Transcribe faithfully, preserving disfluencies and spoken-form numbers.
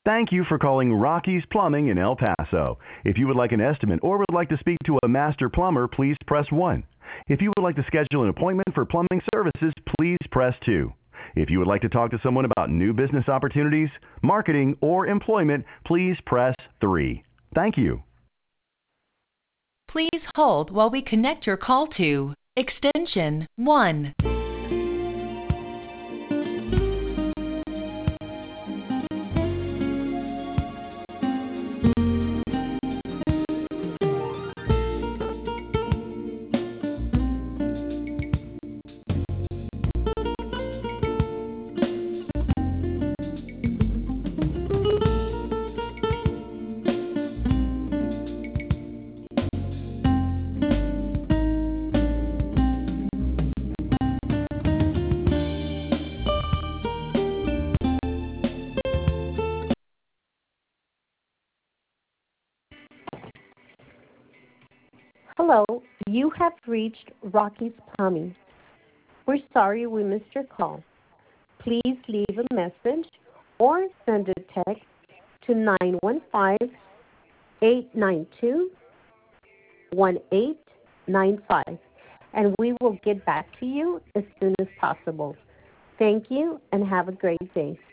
Thank you for calling Rocky's Plumbing in El Paso. If you would like an estimate or would like to speak to a master plumber, please press one. If you would like to schedule an appointment for plumbing services, please press two. If you would like to talk to someone about new business opportunities, marketing, or employment, please press three. Thank you. Please hold while we connect your call to extension one. Hello, you have reached Rocky's Plumbing. We're sorry we missed your call. Please leave a message or send a text to nine one five, eight nine two, one eight nine five, and we will get back to you as soon as possible. Thank you and have a great day.